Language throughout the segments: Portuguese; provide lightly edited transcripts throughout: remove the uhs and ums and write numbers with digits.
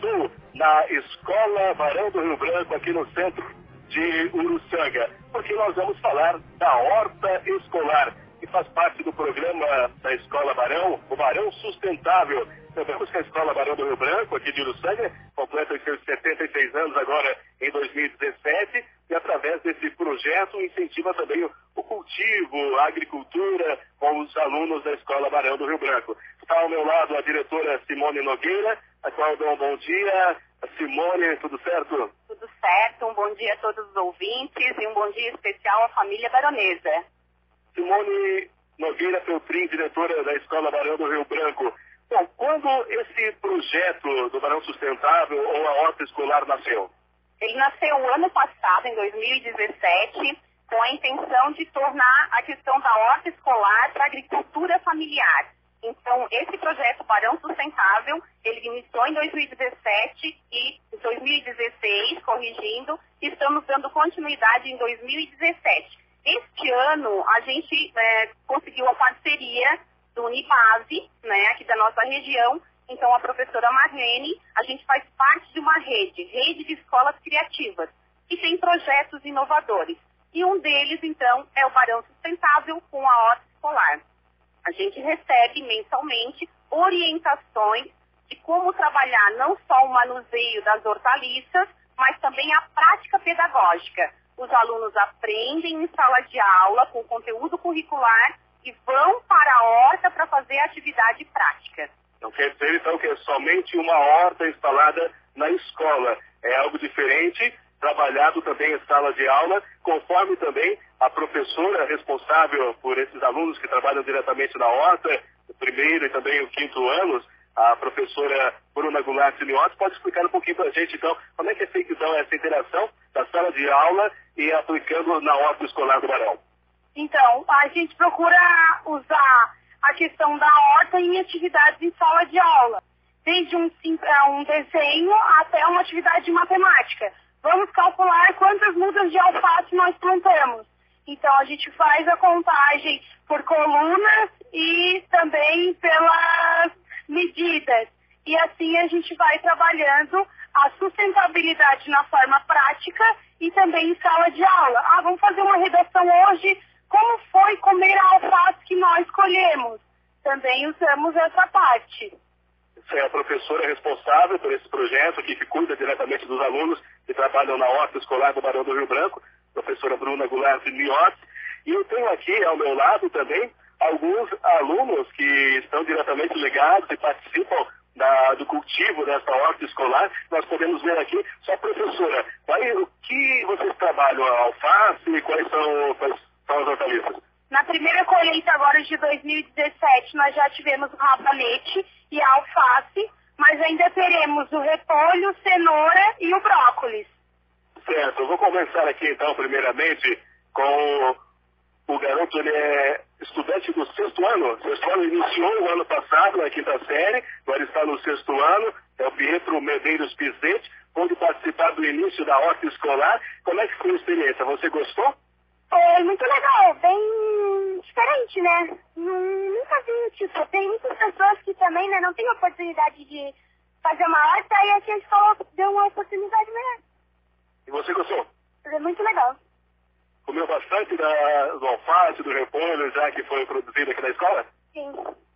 estou na Escola Barão do Rio Branco, aqui no centro de Uruçanga, porque nós vamos falar da horta escolar, que faz parte do programa da Escola Barão, o Barão Sustentável. Sabemos que a Escola Barão do Rio Branco, aqui de Uruçanga, completa os seus 76 anos agora em 2017, e através desse projeto incentiva também o cultivo, a agricultura com os alunos da Escola Barão do Rio Branco. Está ao meu lado a diretora Simone Nogueira, a qual dou um bom dia. Simone, tudo certo? Tudo certo, um bom dia a todos os ouvintes e um bom dia especial à família baronesa. Simone Nogueira Feltrin, diretora da Escola Barão do Rio Branco. Bom, quando esse projeto do Barão Sustentável ou a horta escolar nasceu? Ele nasceu ano passado, em 2017, com a intenção de tornar a questão da horta escolar para a agricultura familiar. Então, esse projeto Barão Sustentável, ele iniciou em 2017 e em 2016, corrigindo, estamos dando continuidade em 2017. Este ano, a gente conseguiu a parceria do Unibase, aqui da nossa região. Então, a professora Marlene, a gente faz parte de uma rede de escolas criativas, que tem projetos inovadores. E um deles, então, é o Barão Sustentável com a horta escolar. A gente recebe mensalmente orientações de como trabalhar não só o manuseio das hortaliças, mas também a prática pedagógica. Os alunos aprendem em sala de aula com conteúdo curricular e vão para a horta para fazer a atividade prática. Não quer dizer, então, que é somente uma horta instalada na escola. É algo diferente, trabalhado também em sala de aula, conforme também a professora responsável por esses alunos que trabalham diretamente na horta, o primeiro e também o quinto anos, a professora Bruna Goulart Simiotti, pode explicar um pouquinho para a gente, então, como é que é feita, então, essa interação da sala de aula e aplicando na horta escolar do Barão? Então, a gente procura usar a questão da horta em atividades em sala de aula, desde um desenho até uma atividade de matemática. Vamos calcular quantas mudas de alface nós plantamos. Então, a gente faz a contagem por colunas e também pelas medidas. E assim a gente vai trabalhando a sustentabilidade na forma prática e também em sala de aula. Vamos fazer uma redação hoje. Como foi comer a alface que nós colhemos? Também usamos essa parte. Você é a professora responsável por esse projeto, que cuida diretamente dos alunos que trabalham na horta escolar do Barão do Rio Branco, professora Bruna Goulart Simiotti. E eu tenho aqui ao meu lado também alguns alunos que estão diretamente ligados e participam do cultivo dessa horta escolar. Nós podemos ver aqui, só professora, o que vocês trabalham? A alface? Quais são as hortaliças? Na primeira colheita agora de 2017, nós já tivemos o rabanete e a alface, mas ainda teremos o repolho, cenoura e o brócolis. Certo, eu vou começar aqui então, primeiramente, com o garoto. Ele é estudante do sexto ano. O sexto ano iniciou o ano passado, na quinta série, agora está no sexto ano, é o Pietro Medeiros Pizzetti, pôde participar do início da horta escolar. Como é que foi a experiência? Você gostou? Foi muito legal, bem diferente, né? Nunca vi, tipo, tem muitas pessoas que também, não têm oportunidade de fazer uma horta e aqui a escola deu uma oportunidade melhor. E você gostou? É muito legal. Comeu bastante do alface, do repolho, já que foi produzido aqui na escola? Sim.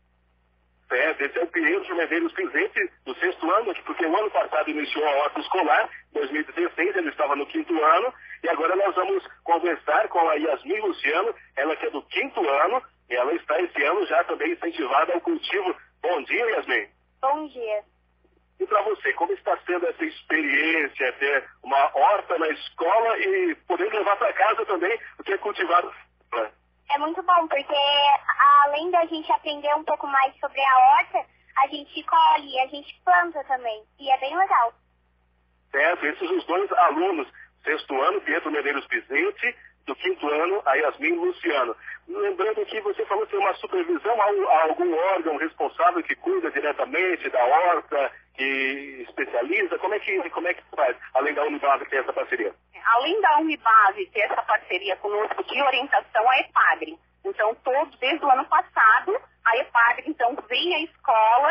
Certo, esse é o Pietro Medeiros Pizzetti, do sexto ano, porque o ano passado iniciou a horta escolar, 2016, ele estava no quinto ano, e agora nós vamos conversar com a Yasmin Luciano, ela que é do quinto ano, e ela está esse ano já também incentivada ao cultivo. Bom dia, Yasmin. Bom dia. E para você, como está sendo essa experiência, ter uma horta na escola e poder levar para casa também o que é cultivado? É muito bom, porque além da gente aprender um pouco mais sobre a horta, a gente colhe, a gente planta também. E é bem legal. Certo, esses os dois alunos. Sexto ano, Pietro Medeiros Pizzetti, do quinto ano, a Yasmin Luciano. Lembrando que você falou que tem uma supervisão a algum órgão responsável que cuida diretamente da horta, que especializa. Como é que faz, além da Unibase ter essa parceria? Além da Unibase ter essa parceria conosco de orientação, a EPAGRE. Então, desde o ano passado, a EPAGRE, então, vem à escola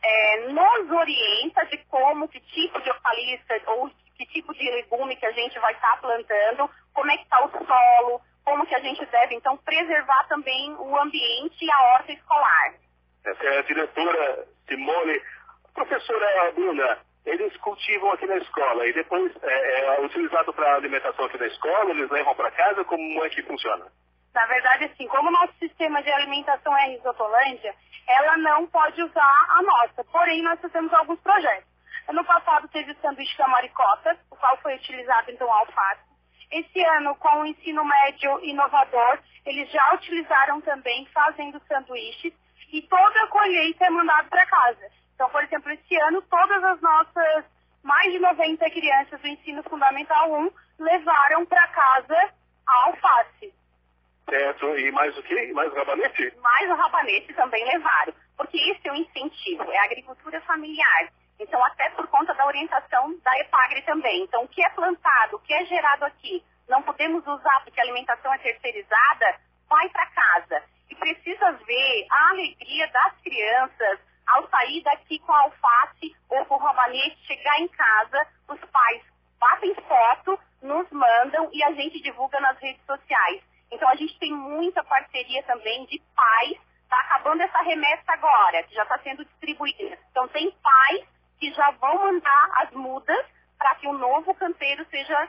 nos orienta de como, que tipo de hortaliça ou que tipo de legume que a gente vai estar plantando, como é que está o solo, como que a gente deve, então, preservar também o ambiente e a horta escolar. Essa é a diretora Simone. Professora Bruna, eles cultivam aqui na escola e depois é utilizado para alimentação aqui na escola, eles levam para casa, como é que funciona? Na verdade, assim, como o nosso sistema de alimentação é Risotolândia, ela não pode usar a nossa, porém nós fizemos alguns projetos. Ano passado teve o sanduíche da maricota, o qual foi utilizado então a alface. Esse ano, com o ensino médio inovador, eles já utilizaram também fazendo sanduíches e toda a colheita é mandada para casa. Então, por exemplo, esse ano, todas as nossas mais de 90 crianças do ensino fundamental 1 levaram para casa a alface. Certo, e mais o quê? Mais o rabanete? Mais o rabanete também levaram, porque esse é o incentivo, é a agricultura familiar. Então, até por conta da orientação da EPAGRE também. Então, o que é plantado, o que é gerado aqui, não podemos usar porque a alimentação é terceirizada, vai para casa. E precisa ver a alegria das crianças ao sair daqui com a alface ou com o rabanete, chegar em casa, os pais batem foto, nos mandam e a gente divulga nas redes sociais. Então, a gente tem muita parceria também de pais. Está acabando essa remessa agora, que já está sendo distribuída. Então, tem pais que já vão mandar as mudas para que o novo canteiro seja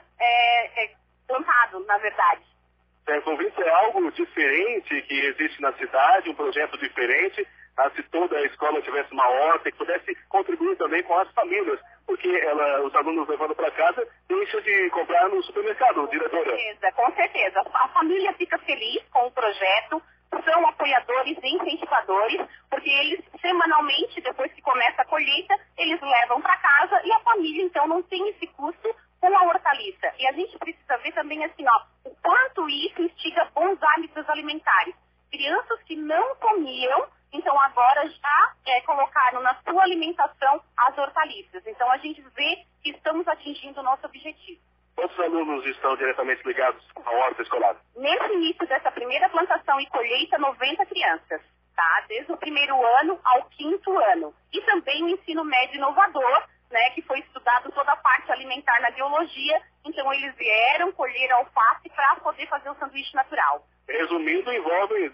plantado, na verdade. Certo, isso é algo diferente que existe na cidade, um projeto diferente, se toda a escola tivesse uma horta e pudesse contribuir também com as famílias, porque os alunos levando para casa deixam de comprar no supermercado, diretora. Com certeza. A família fica feliz com o projeto, são apoiadores e incentivadores, porque eles semanalmente, depois que começa a colheita, eles levam para casa e a família então não tem esse custo com a hortaliça. E a gente precisa ver também assim, o quanto isso instiga bons hábitos alimentares. Crianças que não comiam, então agora já colocaram na sua alimentação as hortaliças. Então a gente vê que estamos atingindo o nosso objetivo. Quantos alunos estão diretamente ligados à horta escolar? Nesse início dessa primeira plantação e colheita, 90 crianças, tá? Desde o primeiro ano ao 5º ano. E também o ensino médio inovador, né, que foi estudado toda a parte alimentar na biologia. Então eles vieram colher alface para poder fazer o sanduíche natural. Resumindo, envolve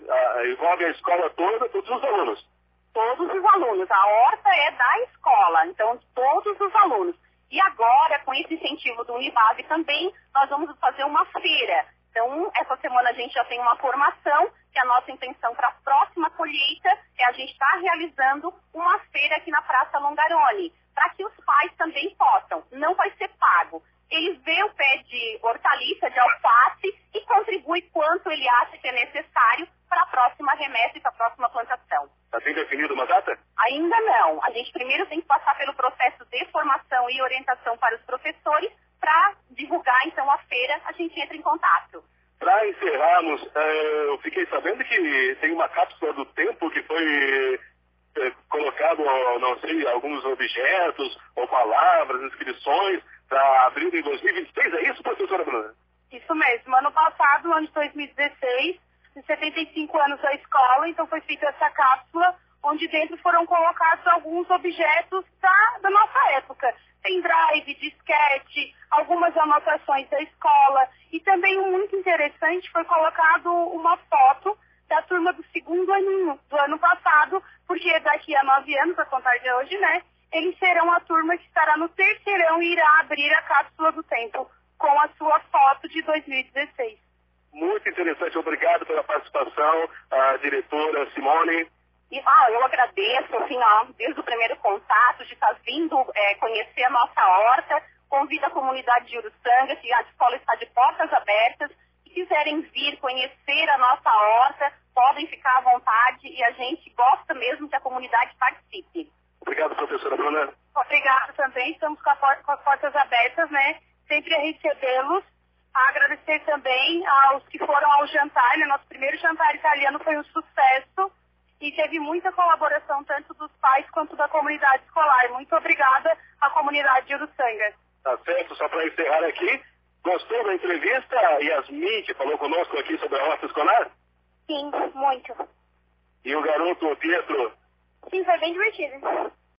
a escola toda, todos os alunos. Todos os alunos. A horta é da escola, então todos os alunos. E agora, com esse incentivo do Unibase também, nós vamos fazer uma feira. Então, essa semana a gente já tem uma formação, que a nossa intenção para a próxima colheita é a gente estar realizando uma feira aqui na Praça Longarone, para que os pais também possam. Não vai ser pago. Eles veem o pé de hortaliça, de alface, e contribui quanto ele acha que é necessário para a próxima remessa e para a próxima plantação. Está bem definido uma data? Ainda não. A gente primeiro tem que passar pelo processo de formação e orientação para os professores. Para divulgar, então, a feira, a gente entra em contato. Para encerrarmos, eu fiquei sabendo que tem uma cápsula do tempo que foi colocado, não sei, alguns objetos ou palavras, inscrições, para abril de 2026. É isso, professora Bruna? Isso mesmo. Ano passado, no ano de 2016, de 75 anos da escola, então foi feita essa cápsula, onde dentro foram colocados alguns objetos da nossa época. Pendrive, disquete, algumas anotações da escola. E também um muito interessante foi colocado uma foto da turma do 2º aninho do ano passado, porque daqui a 9 anos, a contar de hoje, né, eles serão a turma que estará no 3º e irá abrir a cápsula do tempo com a sua foto de 2016. Muito interessante, obrigado pela participação, a diretora Simone. E eu agradeço, assim, desde o primeiro contato, de estar vindo conhecer a nossa horta. Convido a comunidade de Uruçanga, que a escola está de portas abertas. Se quiserem vir conhecer a nossa horta, podem ficar à vontade e a gente gosta mesmo que a comunidade participe. Obrigado, professora Bruna. Obrigada também, estamos com as portas abertas, né? Sempre a recebê-los. Agradecer também aos que foram ao jantar, né? Nosso primeiro jantar italiano foi um sucesso. E teve muita colaboração tanto dos pais quanto da comunidade escolar. Muito obrigada à comunidade de Uruçanga. Tá certo, só para encerrar aqui, gostou da entrevista, Yasmin, que falou conosco aqui sobre a horta escolar? Sim, muito. E o garoto Pietro? Sim, foi bem divertido.